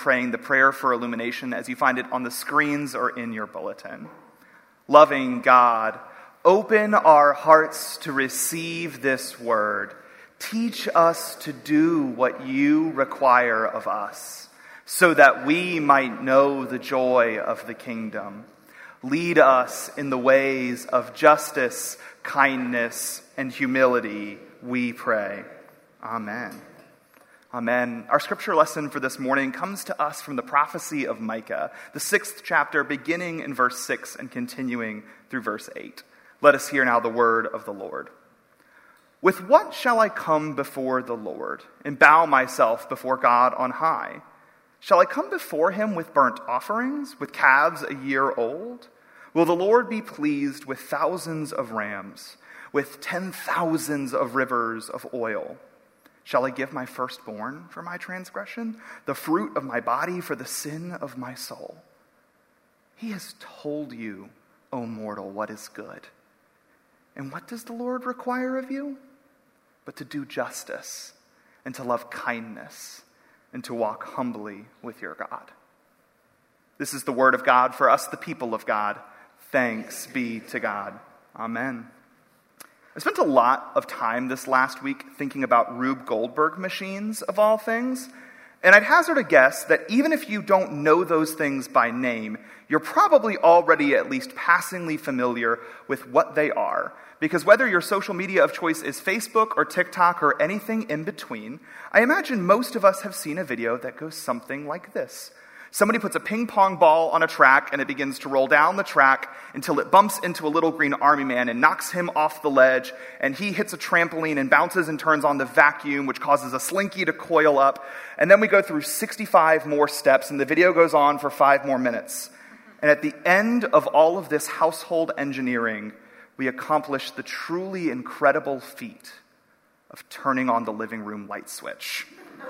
praying the prayer for illumination as you find it on the screens or in your bulletin. Loving God, open our hearts to receive this word. Teach us to do what you require of us, so that we might know the joy of the kingdom. Lead us in the ways of justice, kindness, and humility, we pray. Amen. Amen. Our scripture lesson for this morning comes to us from the prophecy of Micah, the 6th chapter, beginning in verse 6 and continuing through verse 8. Let us hear now the word of the Lord. With what shall I come before the Lord and bow myself before God on high? Shall I come before him with burnt offerings, with calves a year old? Will the Lord be pleased with thousands of rams, with 10,000s of rivers of oil? Shall I give my firstborn for my transgression, the fruit of my body for the sin of my soul? He has told you, O mortal, what is good. And what does the Lord require of you? But to do justice, and to love kindness, and to walk humbly with your God. This is the word of God for us, the people of God. Thanks be to God. Amen. I spent a lot of time this last week thinking about Rube Goldberg machines, of all things. And I'd hazard a guess that even if you don't know those things by name, you're probably already at least passingly familiar with what they are. Because whether your social media of choice is Facebook or TikTok or anything in between, I imagine most of us have seen a video that goes something like this. Somebody puts a ping pong ball on a track and it begins to roll down the track until it bumps into a little green army man and knocks him off the ledge, and he hits a trampoline and bounces and turns on the vacuum, which causes a slinky to coil up. And then we go through 65 more steps and the video goes on for 5 more minutes. And at the end of all of this household engineering, we accomplish the truly incredible feat of turning on the living room light switch.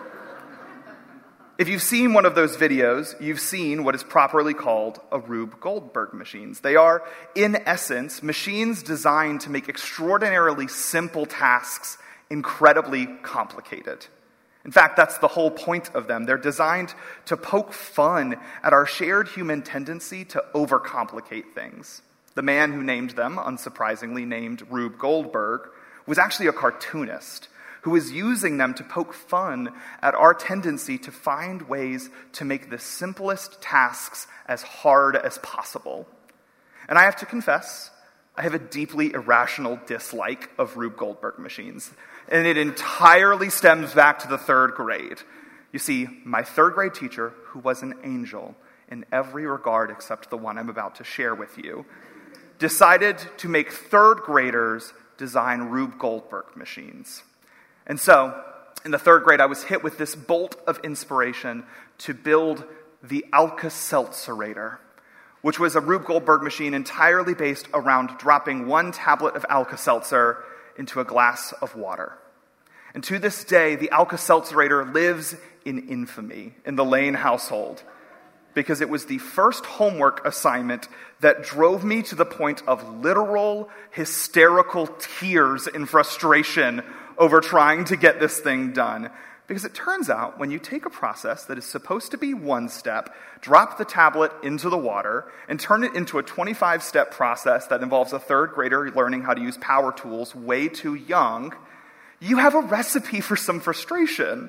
If you've seen one of those videos, you've seen what is properly called a Rube Goldberg machines. They are, in essence, machines designed to make extraordinarily simple tasks incredibly complicated. In fact, that's the whole point of them. They're designed to poke fun at our shared human tendency to overcomplicate things. The man who named them, unsurprisingly named Rube Goldberg, was actually a cartoonist who was using them to poke fun at our tendency to find ways to make the simplest tasks as hard as possible. And I have to confess, I have a deeply irrational dislike of Rube Goldberg machines, and it entirely stems back to the 3rd grade. You see, my 3rd grade teacher, who was an angel in every regard except the one I'm about to share with you, decided to make 3rd graders design Rube Goldberg machines. And so, in the 3rd grade, I was hit with this bolt of inspiration to build the Alka-Seltzerator, which was a Rube Goldberg machine entirely based around dropping 1 tablet of Alka-Seltzer into a glass of water. And to this day, the Alka-Seltzerator lives in infamy in the Lane household, because it was the first homework assignment that drove me to the point of literal, hysterical tears in frustration over trying to get this thing done. Because it turns out, when you take a process that is supposed to be 1 step, drop the tablet into the water, and turn it into a 25-step process that involves a 3rd grader learning how to use power tools way too young, you have a recipe for some frustration.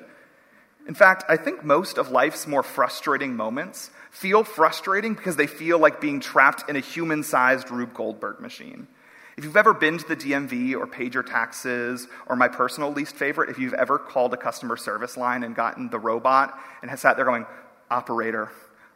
In fact, I think most of life's more frustrating moments feel frustrating because they feel like being trapped in a human-sized Rube Goldberg machine. If you've ever been to the DMV or paid your taxes, or my personal least favorite, if you've ever called a customer service line and gotten the robot and has sat there going, operator,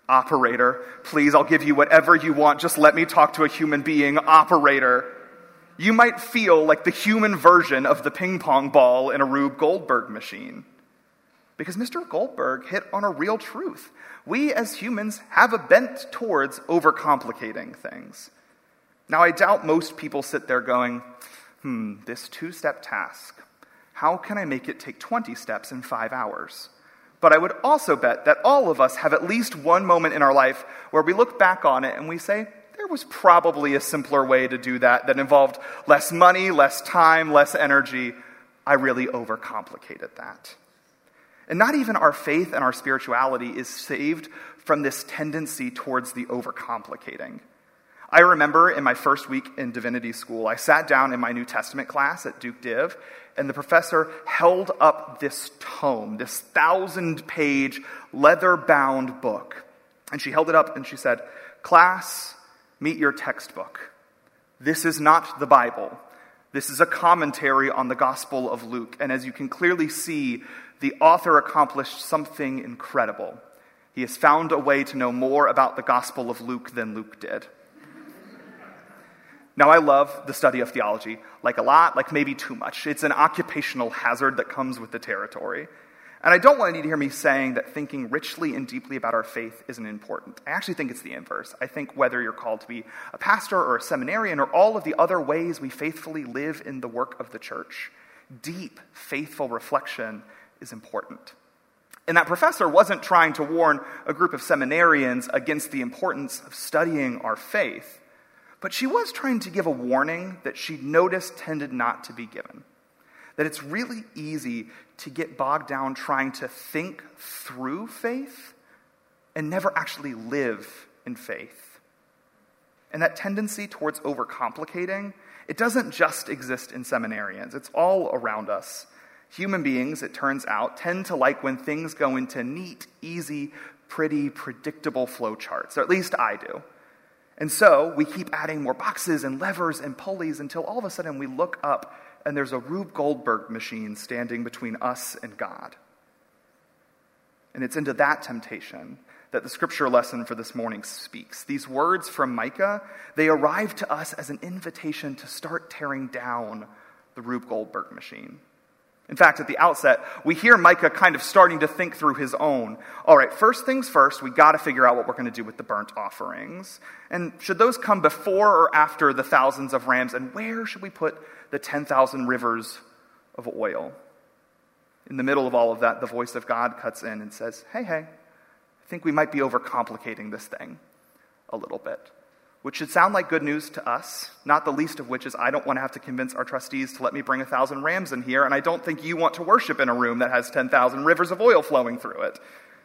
please, I'll give you whatever you want, just let me talk to a human being, operator. You might feel like the human version of the ping pong ball in a Rube Goldberg machine. Because Mr. Goldberg hit on a real truth. We as humans have a bent towards overcomplicating things. Now, I doubt most people sit there going, this 2-step task, how can I make it take 20 steps in 5 hours? But I would also bet that all of us have at least one moment in our life where we look back on it and we say, there was probably a simpler way to do that involved less money, less time, less energy. I really overcomplicated that. And not even our faith and our spirituality is saved from this tendency towards the overcomplicating. I remember in my first week in divinity school, I sat down in my New Testament class at Duke Div, and the professor held up this tome, this 1,000-page leather-bound book. And she held it up and she said, "Class, meet your textbook. This is not the Bible. This is a commentary on the Gospel of Luke. And as you can clearly see, the author accomplished something incredible. He has found a way to know more about the Gospel of Luke than Luke did." Now, I love the study of theology, like a lot, like maybe too much. It's an occupational hazard that comes with the territory. And I don't want you to hear me saying that thinking richly and deeply about our faith isn't important. I actually think it's the inverse. I think whether you're called to be a pastor or a seminarian or all of the other ways we faithfully live in the work of the church, deep, faithful reflection is important. And that professor wasn't trying to warn a group of seminarians against the importance of studying our faith, but she was trying to give a warning that she noticed tended not to be given. That it's really easy to get bogged down trying to think through faith and never actually live in faith. And that tendency towards overcomplicating, it doesn't just exist in seminarians. It's all around us. Human beings, it turns out, tend to like when things go into neat, easy, pretty, predictable flow charts. Or at least I do. And so we keep adding more boxes and levers and pulleys until all of a sudden we look up and there's a Rube Goldberg machine standing between us and God. And it's into that temptation that the scripture lesson for this morning speaks. These words from Micah, they arrive to us as an invitation to start tearing down the Rube Goldberg machine. In fact, at the outset, we hear Micah kind of starting to think through his own. All right, first things first, we got to figure out what we're going to do with the burnt offerings. And should those come before or after the thousands of rams? And where should we put the 10,000 rivers of oil? In the middle of all of that, the voice of God cuts in and says, hey, I think we might be overcomplicating this thing a little bit. Which should sound like good news to us, not the least of which is I don't want to have to convince our trustees to let me bring 1,000 rams in here, and I don't think you want to worship in a room that has 10,000 rivers of oil flowing through it.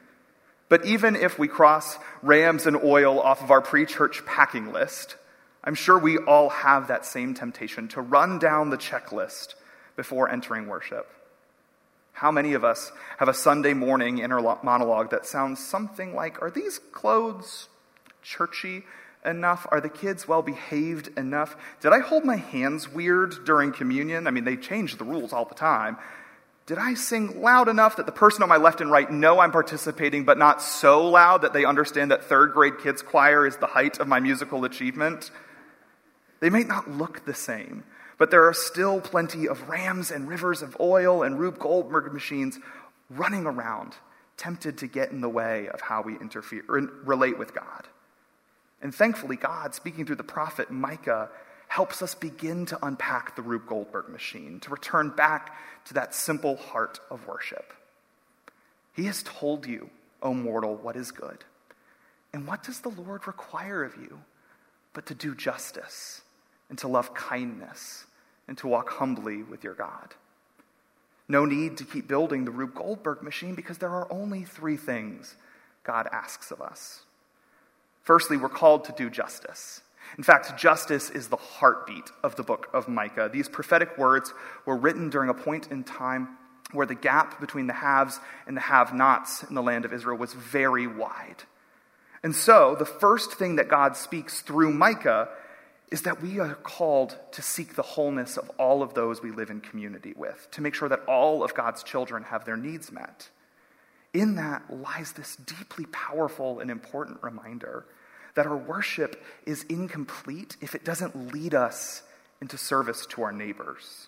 But even if we cross rams and oil off of our pre-church packing list, I'm sure we all have that same temptation to run down the checklist before entering worship. How many of us have a Sunday morning inner monologue that sounds something like, are these clothes churchy enough? Are the kids well behaved enough? Did I hold my hands weird during communion? I mean, they change the rules all the time. Did I sing loud enough that the person on my left and right know I'm participating, but not so loud that they understand that third grade kids choir is the height of my musical achievement? They may not look the same, but there are still plenty of rams and rivers of oil and Rube Goldberg machines running around, tempted to get in the way of how we relate with God. And thankfully, God, speaking through the prophet Micah, helps us begin to unpack the Rube Goldberg machine, to return back to that simple heart of worship. He has told you, O mortal, what is good. And what does the Lord require of you but to do justice and to love kindness and to walk humbly with your God? No need to keep building the Rube Goldberg machine because there are only 3 things God asks of us. Firstly, we're called to do justice. In fact, justice is the heartbeat of the book of Micah. These prophetic words were written during a point in time where the gap between the haves and the have-nots in the land of Israel was very wide. And so, the first thing that God speaks through Micah is that we are called to seek the wholeness of all of those we live in community with, to make sure that all of God's children have their needs met. In that lies this deeply powerful and important reminder that our worship is incomplete if it doesn't lead us into service to our neighbors.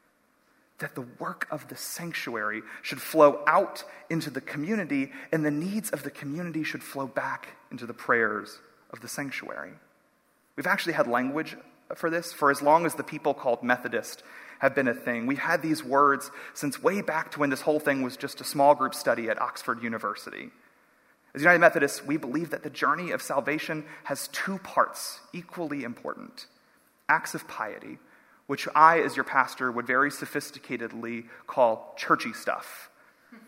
That the work of the sanctuary should flow out into the community, and the needs of the community should flow back into the prayers of the sanctuary. We've actually had language for this for as long as the people called Methodist have been a thing. We've had these words since way back to when this whole thing was just a small group study at Oxford University. As United Methodists, we believe that the journey of salvation has 2 parts, equally important. Acts of piety, which I, as your pastor, would very sophisticatedly call churchy stuff.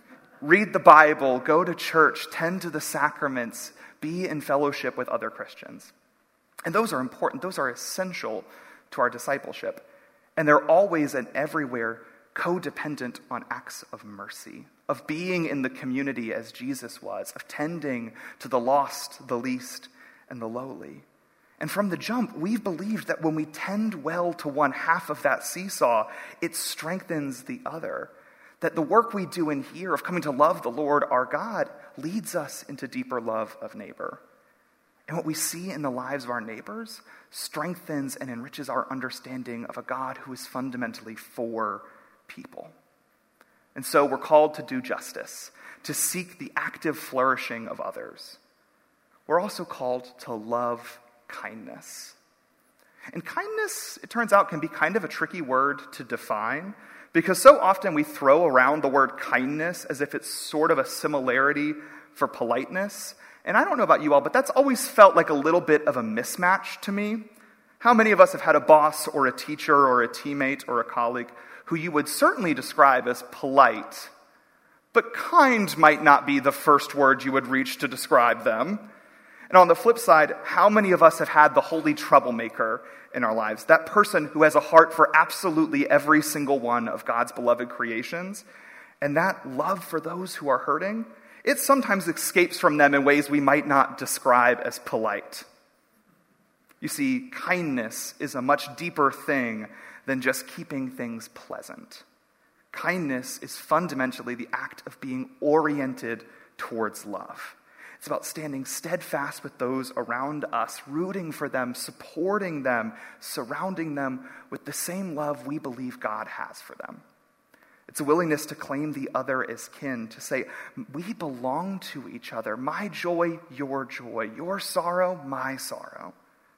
read the Bible, go to church, tend to the sacraments, be in fellowship with other Christians. And those are important. Those are essential to our discipleship. And they're always and everywhere codependent on acts of mercy, of being in the community as Jesus was, of tending to the lost, the least, and the lowly. And from the jump, we've believed that when we tend well to one half of that seesaw, it strengthens the other. That the work we do in here of coming to love the Lord our God leads us into deeper love of neighbor. And what we see in the lives of our neighbors strengthens and enriches our understanding of a God who is fundamentally for people. And so we're called to do justice, to seek the active flourishing of others. We're also called to love kindness. And kindness, it turns out, can be kind of a tricky word to define, because so often we throw around the word kindness as if it's sort of a similarity for politeness. And I don't know about you all, but that's always felt like a little bit of a mismatch to me. How many of us have had a boss or a teacher or a teammate or a colleague who you would certainly describe as polite, but kind might not be the first word you would reach to describe them? And on the flip side, how many of us have had the holy troublemaker in our lives? That person who has a heart for absolutely every single one of God's beloved creations. And that love for those who are hurting, it sometimes escapes from them in ways we might not describe as polite. You see, kindness is a much deeper thing than just keeping things pleasant. Kindness is fundamentally the act of being oriented towards love. It's about standing steadfast with those around us, rooting for them, supporting them, surrounding them with the same love we believe God has for them. It's a willingness to claim the other as kin, to say, we belong to each other. My joy, your sorrow, my sorrow.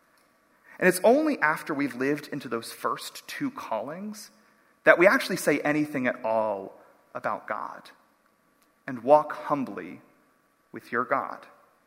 And it's only after we've lived into those first two callings that we actually say anything at all about God and walk humbly with your God.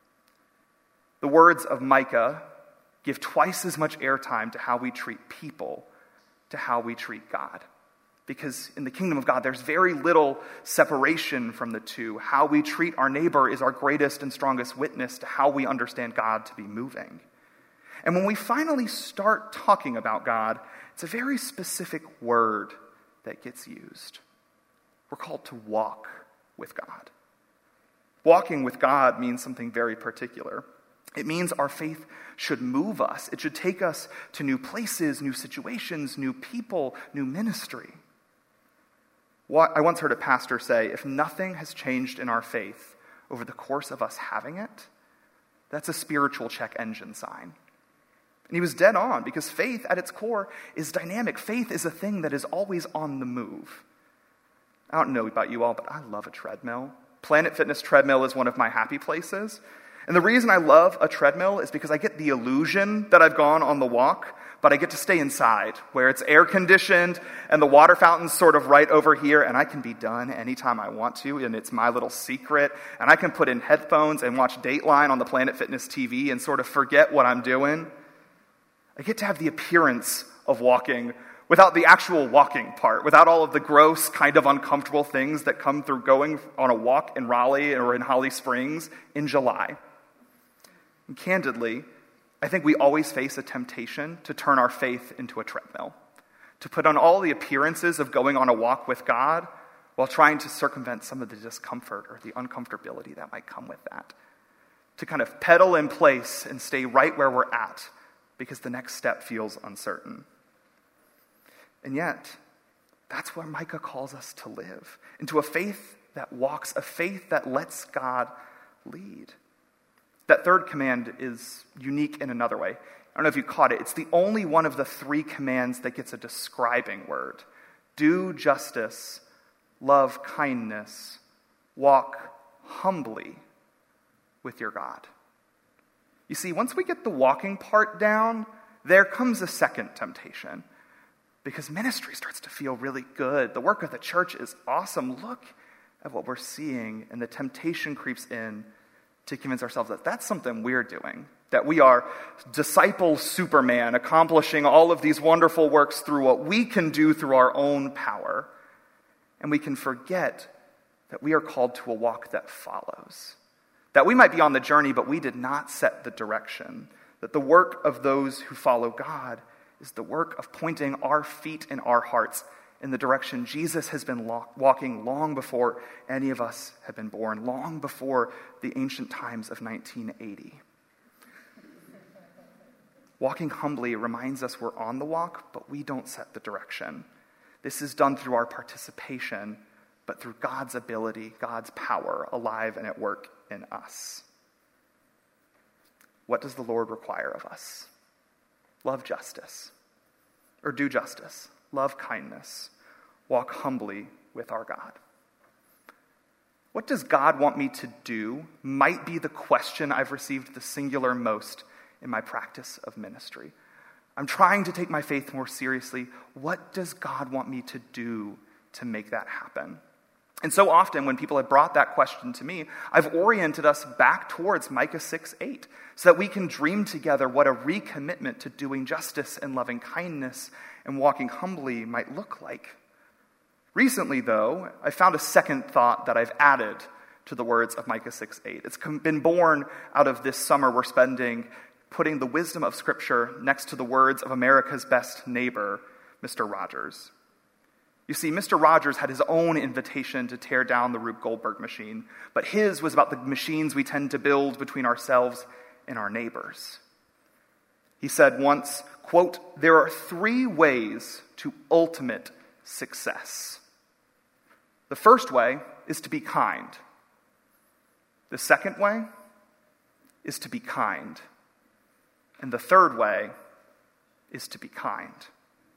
The words of Micah give twice as much airtime to how we treat people, to how we treat God. Because in the kingdom of God, there's very little separation from the two. How we treat our neighbor is our greatest and strongest witness to how we understand God to be moving. And when we finally start talking about God, it's a very specific word that gets used. We're called to walk with God. Walking with God means something very particular. It means our faith should move us. It should take us to new places, new situations, new people, new ministry. I once heard a pastor say, if nothing has changed in our faith over the course of us having it, that's a spiritual check engine sign. And he was dead on, because faith at its core is dynamic. Faith is a thing that is always on the move. I don't know about you all, but I love a treadmill. Planet Fitness treadmill is one of my happy places. And the reason I love a treadmill is because I get the illusion that I've gone on the walk, but I get to stay inside, where it's air conditioned and the water fountain's sort of right over here, and I can be done anytime I want to, and it's my little secret. And I can put in headphones and watch Dateline on the Planet Fitness TV and sort of forget what I'm doing. I get to have the appearance of walking without the actual walking part, without all of the gross, kind of uncomfortable things that come through going on a walk in Raleigh or in Holly Springs in July. And candidly, I think we always face a temptation to turn our faith into a treadmill, to put on all the appearances of going on a walk with God while trying to circumvent some of the discomfort or the uncomfortability that might come with that, to kind of pedal in place and stay right where we're at because the next step feels uncertain. And yet, that's where Micah calls us to live, into a faith that walks, a faith that lets God lead. That third command is unique in another way. I don't know if you caught it. It's the only one of the three commands that gets a describing word. Do justice, love kindness, walk humbly with your God. You see, once we get the walking part down, there comes a second temptation. Because ministry starts to feel really good. The work of the church is awesome. Look at what we're seeing, and the temptation creeps in to convince ourselves that that's something we're doing, that we are disciple Superman, accomplishing all of these wonderful works through what we can do through our own power. And we can forget that we are called to a walk that follows. That we might be on the journey, but we did not set the direction. That the work of those who follow God is the work of pointing our feet and our hearts in the direction Jesus has been walking long before any of us have been born, long before the ancient times of 1980. Walking humbly reminds us we're on the walk, but we don't set the direction. This is done through our participation, but through God's ability, God's power, alive and at work in us. What does the Lord require of us? Love justice, or do justice, love kindness, walk humbly with our God. What does God want me to do might be the question I've received the singular most in my practice of ministry. I'm trying to take my faith more seriously. What does God want me to do to make that happen? And so often when people have brought that question to me, I've oriented us back towards Micah 6:8 so that we can dream together what a recommitment to doing justice and loving kindness and walking humbly might look like. Recently, though, I found a second thought that I've added to the words of Micah 6:8. It's been born out of this summer we're spending putting the wisdom of Scripture next to the words of America's best neighbor, Mr. Rogers. You see, Mr. Rogers had his own invitation to tear down the Rube Goldberg machine, but his was about the machines we tend to build between ourselves and our neighbors. He said once, quote, "There are 3 ways to ultimate success. The first way is to be kind. The second way is to be kind. And the third way is to be kind."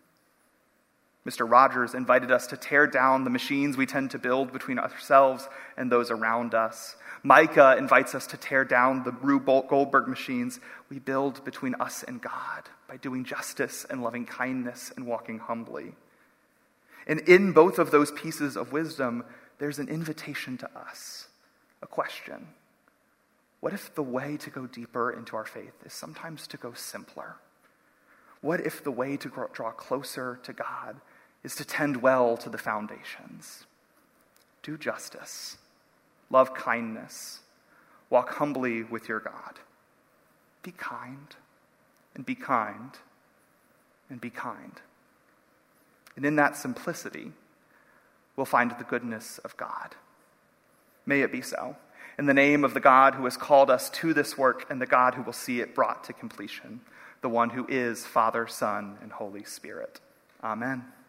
Mr. Rogers invited us to tear down the machines we tend to build between ourselves and those around us. Micah invites us to tear down the Rube Goldberg machines we build between us and God by doing justice and loving kindness and walking humbly. And in both of those pieces of wisdom, there's an invitation to us, a question. What if the way to go deeper into our faith is sometimes to go simpler? What if the way to draw closer to God is to tend well to the foundations? Do justice, love kindness, walk humbly with your God. Be kind, and be kind, and be kind. And in that simplicity, we'll find the goodness of God. May it be so. In the name of the God who has called us to this work and the God who will see it brought to completion, the one who is Father, Son, and Holy Spirit. Amen.